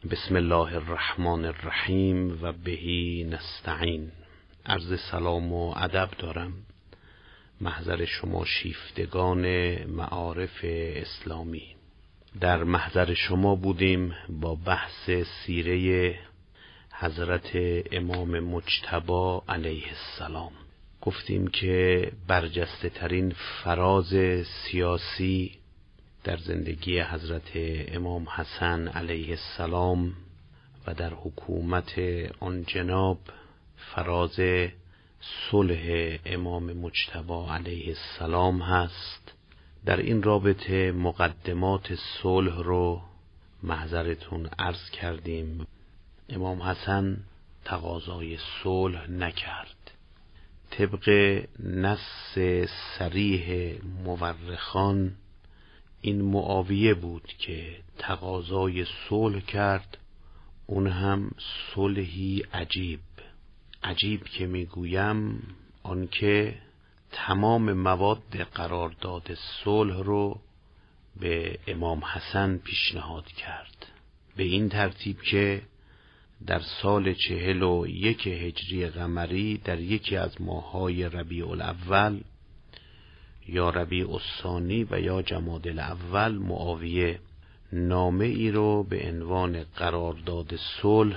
بسم الله الرحمن الرحیم و بهی نستعین. عرض سلام و ادب دارم محضر شما شیفتگان معارف اسلامی. در محضر شما بودیم با بحث سیره حضرت امام مجتبی علیه السلام. گفتیم که برجسته ترین فراز سیاسی در زندگی حضرت امام حسن علیه السلام و در حکومت آن جناب فراز صلح امام مجتبی علیه السلام هست. در این رابطه مقدمات صلح رو محضرتون عرض کردیم. امام حسن تقاضای صلح نکرد. طبق نص صریح مورخان این معاویه بود که تقاضای صلح کرد، اون هم صلحی عجیب که میگویم آنکه تمام مواد قرارداد صلح رو به امام حسن پیشنهاد کرد، به این ترتیب که در سال 41 هجری قمری در یکی از ماه‌های ربیع الاول یا ربیع الثانی و یا جمادی الاول معاویه نامه ای رو به عنوان قرارداد صلح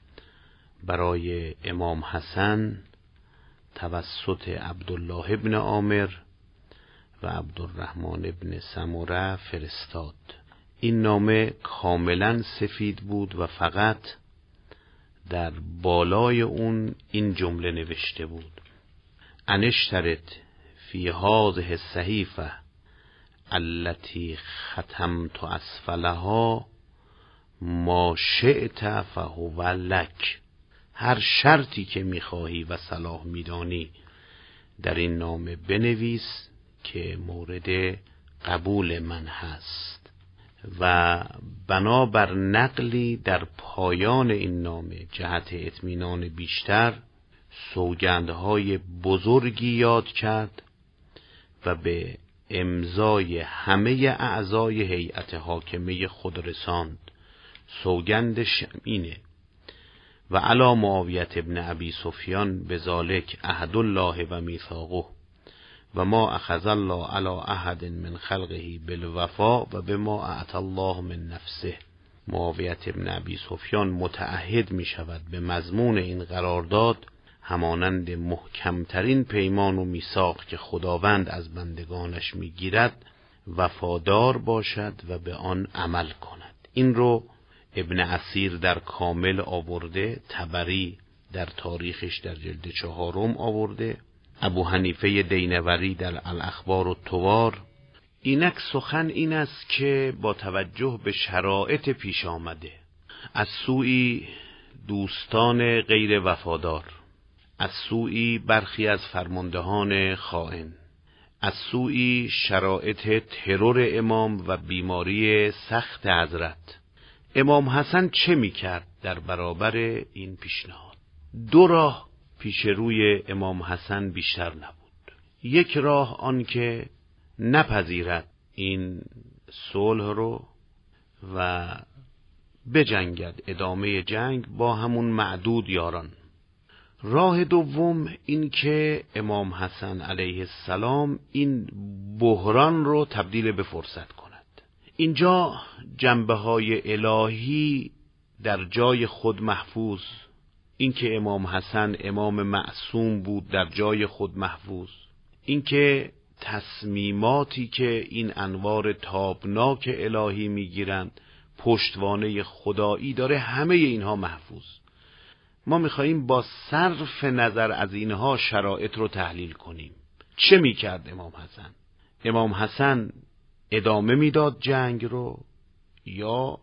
برای امام حسن توسط عبدالله ابن عامر و عبدالرحمن ابن سمره فرستاد. این نامه کاملا سفید بود و فقط در بالای اون این جمله نوشته بود: انشترط فی هذه الصحیفه التي ختمت اسفلها ما شئت فهو لک. هر شرطی که میخواهی و صلاح میدانی در این نامه بنویس که مورد قبول من هست. و بنابر نقلی در پایان این نامه جهت اطمینان بیشتر سوگندهای بزرگی یاد کرد و به امضای همه اعضای هیئت حاکمه خود رساند. سوگندش اینه: و علی معاویة ابن ابی سفیان بذالک عهد الله و میثاقه و ما اخذ الله علی احد من خلقه بالوفا و بما اعطى الله من نفسه. معاویة ابن ابی سفیان متعهد می شود به مضمون این قرارداد همانند محکمترین پیمان و میثاق که خداوند از بندگانش میگیرد وفادار باشد و به آن عمل کند. این رو ابن اسیر در کامل آورده، طبری در تاریخش در جلد 4 آورده، ابو حنیفه دینوری در الاخبار التوار. اینک سخن این است که با توجه به شرایط پیش آمده، از سوی دوستان غیر وفادار، از سوی برخی از فرماندهان خائن، از سوی شرایط ترور امام و بیماری سخت حضرت، امام حسن چه میکرد در برابر این پیشنهاد؟ 2 راه پیش روی امام حسن بیشتر نبود. یک راه آن که نپذیرد این صلح رو و بجنگد، ادامه جنگ با همون معدود یاران. راه دوم این که امام حسن علیه السلام این بحران رو تبدیل به فرصت کند. اینجا جنبه‌های الهی در جای خود محفوظ، این که امام حسن امام معصوم بود در جای خود محفوظ، این که تصمیماتی که این انوار تابناک الهی میگیرند پشتوانه خدایی داره، همه اینها محفوظ. ما میخواییم با صرف نظر از اینها شرایط رو تحلیل کنیم. چه میکرد امام حسن؟ امام حسن ادامه میداد جنگ رو یا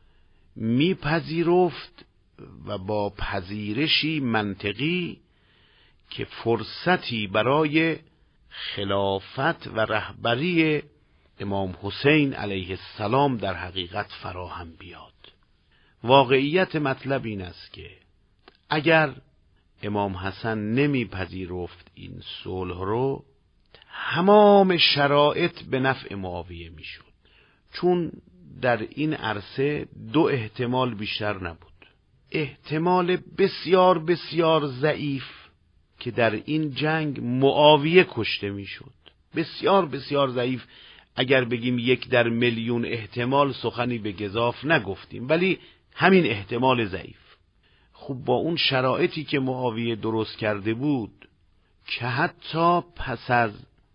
میپذیرفت و با پذیرشی منطقی که فرصتی برای خلافت و رهبری امام حسین علیه السلام در حقیقت فراهم بیاد؟ واقعیت مطلب این است که اگر امام حسن نمیپذیرفت این صلح رو، تمام شرایط به نفع معاویه میشد، چون در این عرصه دو احتمال بیشتر نبود. احتمال بسیار بسیار ضعیف که در این جنگ معاویه کشته میشد، بسیار بسیار ضعیف. اگر بگیم 1 در میلیون احتمال سخنی به گزاف نگفتیم، ولی همین احتمال ضعیف. خب با اون شرایطی که معاویه درست کرده بود که حتی پس از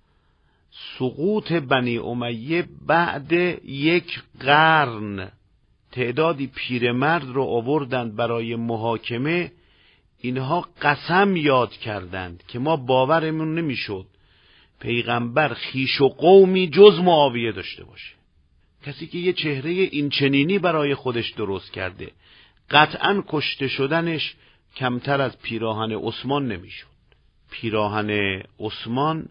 سقوط بنی امیه بعد 1 قرن تعدادی پیرمرد رو آوردند برای محاکمه، اینها قسم یاد کردند که ما باورمون نمیشد پیغمبر خویش و قومی جز معاویه داشته باشه. کسی که یه چهره این چنینی برای خودش درست کرده، قطعاً کشته شدنش کمتر از پیراهن عثمان نمیشد. پیراهن عثمان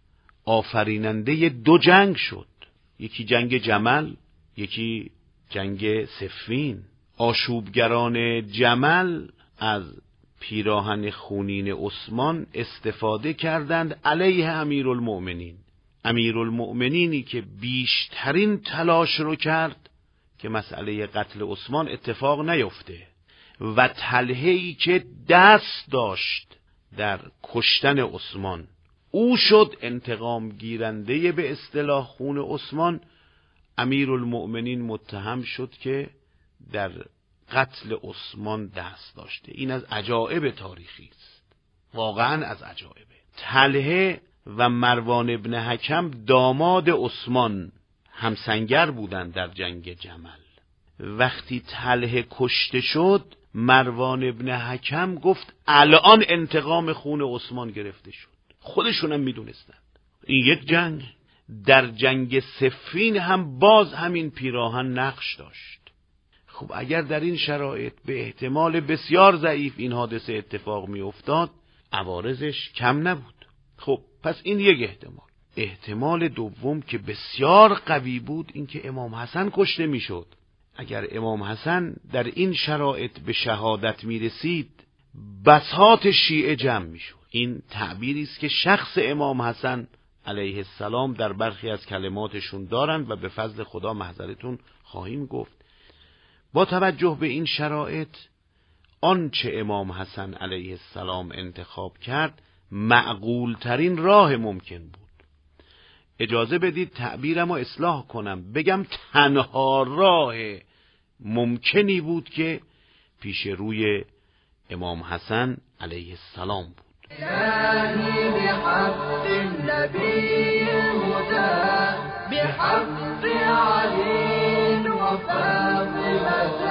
آفریننده 2 جنگ شد، یکی جنگ جمل، یکی جنگ صفین. آشوبگران جمل از پیراهن خونین عثمان استفاده کردند علیه امیرالمؤمنین. امیرالمؤمنینی که بیشترین تلاش رو کرد که مسئله قتل عثمان اتفاق نیفته و طلحه‌ای که دست داشت در کشتن عثمان، او شد انتقام گیرنده به اصطلاح خون عثمان. امیرالمؤمنین متهم شد که در قتل عثمان دست داشته. این از عجایب تاریخی است، واقعا از عجایب. طلحه و مروان ابن حکم داماد عثمان همسنگر بودند در جنگ جمل. وقتی طلحه کشته شد، مروان ابن حکم گفت الان انتقام خون عثمان گرفته شد. خودشونم میدونستند. این 1 جنگ. در جنگ صفین هم باز همین پیراهن نقش داشت. خب اگر در این شرایط به احتمال بسیار ضعیف این حادثه اتفاق می افتاد، عوارضش کم نبود. خب پس این 1 احتمال. احتمال دوم که بسیار قوی بود، این که امام حسن کشته می شد. اگر امام حسن در این شرایط به شهادت می رسید، بساط شیعه جمع می شد. این تعبیری است که شخص امام حسن علیه السلام در برخی از کلماتشون دارند و به فضل خدا محضرتون خواهیم گفت. با توجه به این شرایط، آنچه امام حسن علیه السلام انتخاب کرد معقول ترین راه ممکن بود. اجازه بدید تعبیرم رو اصلاح کنم، بگم تنها راه ممکنی بود که پیش روی امام حسن علیه السلام بود. إلهي بحق النبي الهدى بحق علي وفاطمة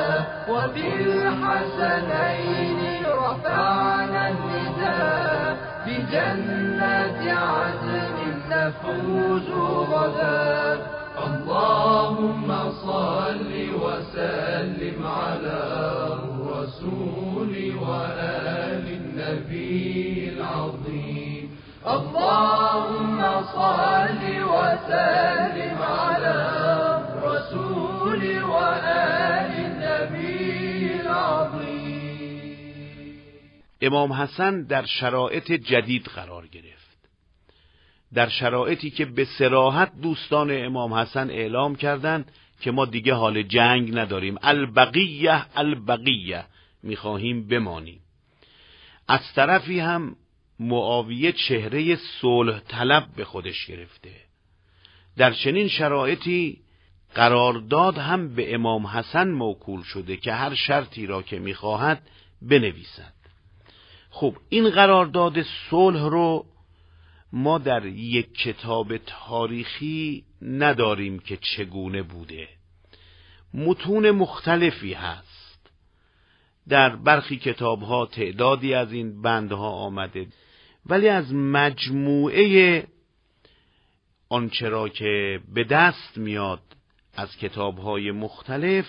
وبالحسنين رفعنا النداء بجنة عدن نفوز غدا. اللهم صل وسلم على الرسول وآل النبي العظيم. اللهم صل وسلم على الرسول وآل النبي العظيم. امام حسن در شرایط جدید قرار گرفت، در شرایطی که به صراحت دوستان امام حسن اعلام کردند که ما دیگه حال جنگ نداریم، البقیه البقیه، میخواهیم بمانیم. از طرفی هم معاویه چهره صلح طلب به خودش گرفته. در چنین شرایطی قرارداد هم به امام حسن موکول شده که هر شرطی را که میخواهد بنویسد. خب این قرارداد صلح رو ما در یک کتاب تاریخی نداریم که چگونه بوده. متون مختلفی هست. در برخی کتاب‌ها تعدادی از این بندها آمده، ولی از مجموعه آنچه را که به دست میاد از کتاب‌های مختلف،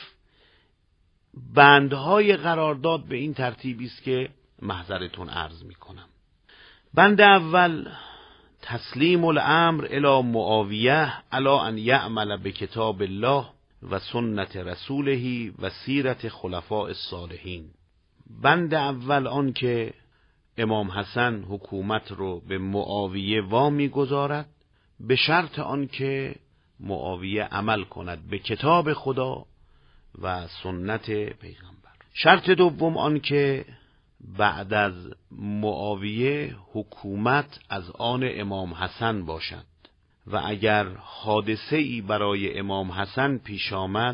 بندهای قرارداد به این ترتیبی است که محضرتون عرض می‌کنم. بند اول: تسلیم الامر الی معاویه علی ان یعمل بکتاب الله و سنت رسوله و سیرت خلفاء الصالحین. بند اول آن که امام حسن حکومت رو به معاویه وامی گذارد به شرط آن که معاویه عمل کند به کتاب خدا و سنت پیغمبر. شرط دوم آن که بعد از معاویه حکومت از آن امام حسن باشد و اگر حادثه‌ای برای امام حسن پیش آمد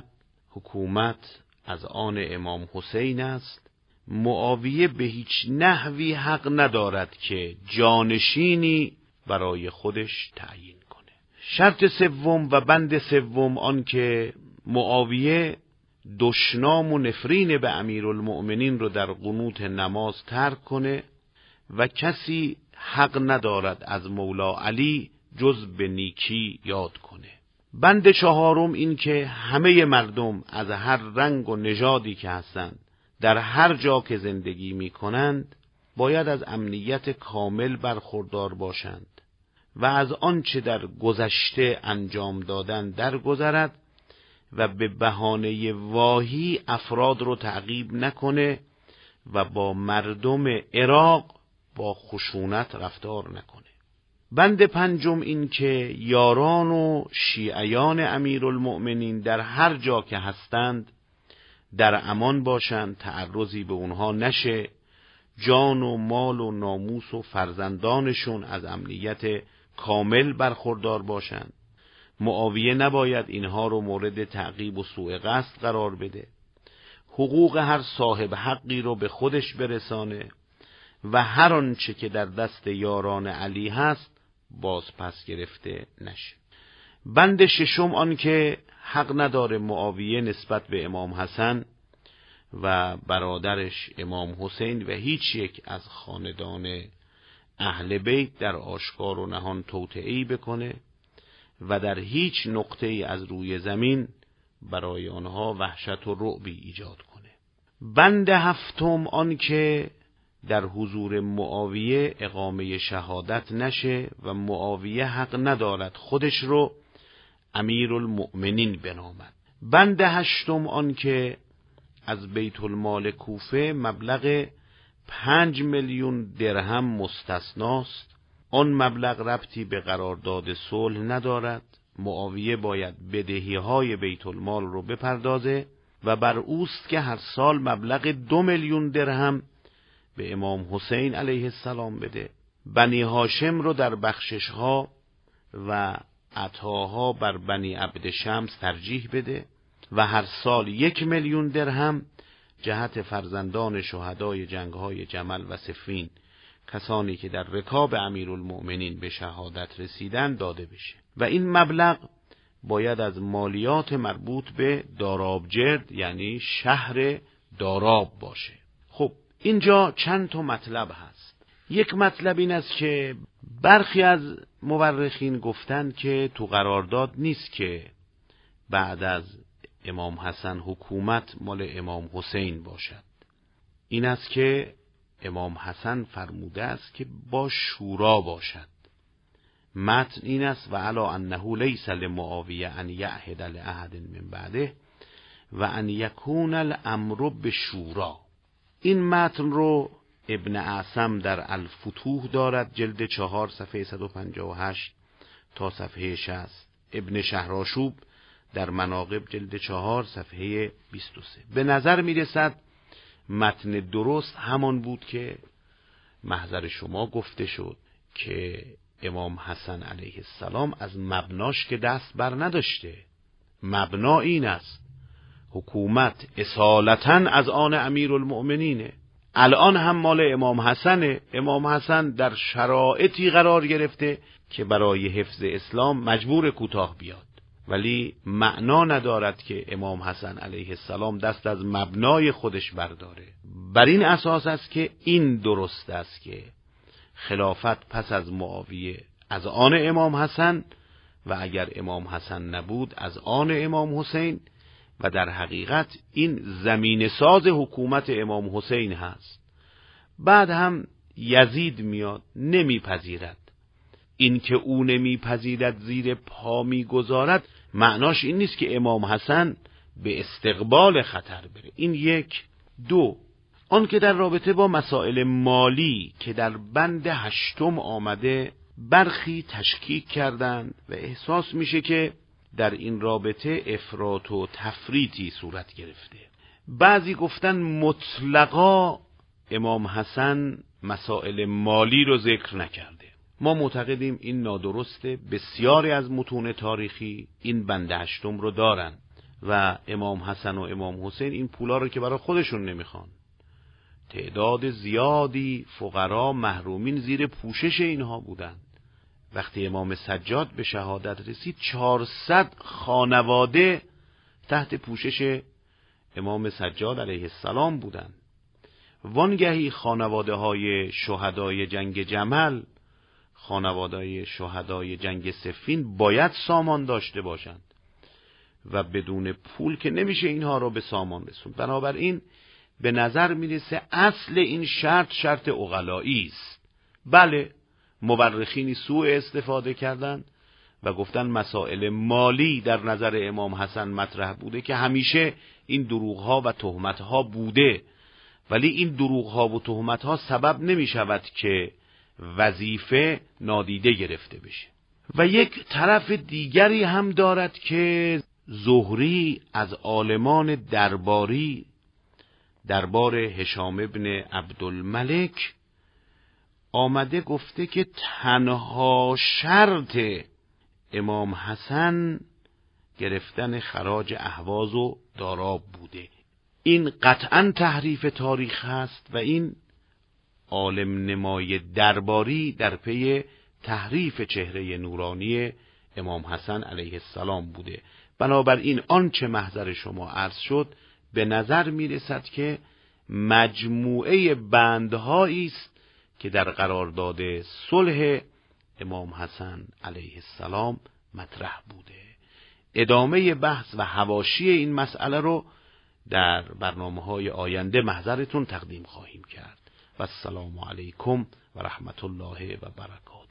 حکومت از آن امام حسین است. معاویه به هیچ نحوی حق ندارد که جانشینی برای خودش تعیین کنه. شرط سوم و بند سوم آن که معاویه دشنام و نفرین به امیرالمؤمنین رو در قنوت نماز ترک کنه و کسی حق ندارد از مولا علی جز به نیکی یاد کنه. بند چهارم این که همه مردم از هر رنگ و نژادی که هستند در هر جا که زندگی می کنند باید از امنیت کامل برخوردار باشند و از آنچه در گذشته انجام دادن درگذرد و به بهانه واهی افراد رو تعقیب نکنه و با مردم عراق با خشونت رفتار نکنه. بند پنجم این که یاران و شیعیان امیرالمؤمنین در هر جا که هستند در امان باشند، تعرضی به اونها نشه، جان و مال و ناموس و فرزندانشون از امنیت کامل برخوردار باشند. معاویه نباید اینها رو مورد تعقیب و سوء قصد قرار بده. حقوق هر صاحب حقی رو به خودش برسانه و هر آنچه که در دست یاران علی هست باز پس گرفته نشه. بند ششم آن که حق نداره معاویه نسبت به امام حسن و برادرش امام حسین و هیچ یک از خاندان اهل بیت در آشکار و نهان توطئه‌ای بکنه و در هیچ نقطه‌ای از روی زمین برای آنها وحشت و رعبی ایجاد کنه. بند هفتم آن که در حضور معاویه اقامه شهادت نشه و معاویه حق ندارد خودش رو امیرالمؤمنین بنامد. بند هشتم آن که از بیت المال کوفه مبلغ 5 میلیون درهم مستثناست. آن مبلغ ربطی به قرارداد صلح ندارد. معاویه باید بدهی‌های بیت المال رو بپردازه و بر اوست که هر سال مبلغ 2 میلیون درهم به امام حسین علیه السلام بده. بنی هاشم رو در بخشش‌ها و عطاها بر بنی عبد شمس ترجیح بده و هر سال 1 میلیون درهم جهت فرزندان شهدای جنگ‌های جمل و صفین، کسانی که در رکاب امیرالمؤمنین به شهادت رسیدن، داده بشه و این مبلغ باید از مالیات مربوط به دارابجرد یعنی شهر داراب باشه. خب اینجا چند تا مطلب هست. یک مطلب این است که برخی از مورخین گفتن که تو قرارداد نیست که بعد از امام حسن حکومت مال امام حسین باشد. این است که امام حسن فرموده است که با شورا باشد. متن این است و علی انه لیس لمعاویه ان یعهد لاحد من بعده و ان یکون الامر بشورا. این متن رو ابن اعصم در الفتوح دارد، جلد 4 صفحه 158 تا صفحه 60. ابن شهرآشوب در مناقب جلد 4 صفحه 23. به نظر می رسد متن درست همان بود که محضر شما گفته شد که امام حسن علیه السلام از مبناش که دست بر نداشته. مبنا این است حکومت اصالتاً از آن امیرالمؤمنینه. الان هم مال امام حسنه. امام حسن در شرایطی قرار گرفته که برای حفظ اسلام مجبور کوتاه بیاد، ولی معنا ندارد که امام حسن علیه السلام دست از مبنای خودش برداره. بر این اساس است که این درست است که خلافت پس از معاویه از آن امام حسن و اگر امام حسن نبود از آن امام حسین و در حقیقت این زمین ساز حکومت امام حسین هست. بعد هم یزید میاد نمیپذیرد. این که او نمیپذیرد زیر پا میگذارد معناش این نیست که امام حسن به استقبال خطر بره. این یک. دو، آن که در رابطه با مسائل مالی که در بند 8 آمده برخی تشکیک کردند و احساس میشه که در این رابطه افراط و تفریطی صورت گرفته. بعضی گفتن مطلقا امام حسن مسائل مالی رو ذکر نکرده. ما معتقدیم این نادرسته. بسیاری از متون تاریخی این بند هشتم رو دارن و امام حسن و امام حسین این پولا رو که برای خودشون نمیخوان. تعداد زیادی فقرا محرومین زیر پوشش اینها بودند. وقتی امام سجاد به شهادت رسید 400 خانواده تحت پوشش امام سجاد علیه السلام بودند. وانگهی خانواده های شهدای جنگ جمل، خانواده های شهدای جنگ صفین باید سامان داشته باشند و بدون پول که نمیشه اینها رو به سامان رسوند. بنابراین به نظر میرسه اصل این شرط عقلایی است. بله، مورخینی سوء استفاده کردند و گفتن مسائل مالی در نظر امام حسن مطرح بوده که همیشه این دروغ‌ها و تهمت‌ها بوده، ولی این دروغ‌ها و تهمت‌ها سبب نمی‌شود که وظیفه نادیده گرفته بشه. و یک طرف دیگری هم دارد که زهری از عالمان درباری دربار هشام ابن عبدالملک آمده گفته که تنها شرط امام حسن گرفتن خراج اهواز و داراب بوده. این قطعا تحریف تاریخ هست و این عالم نمای درباری در پی تحریف چهره نورانی امام حسن علیه السلام بوده. بنابراین آنچه محضر شما عرض شد به نظر می رسد که مجموعه بندهایی است که در قرارداد صلح امام حسن علیه السلام مطرح بوده. ادامه بحث و حواشی این مسئله رو در برنامه‌های آینده محضرتون تقدیم خواهیم کرد. و السلام علیکم و رحمت الله و برکاته.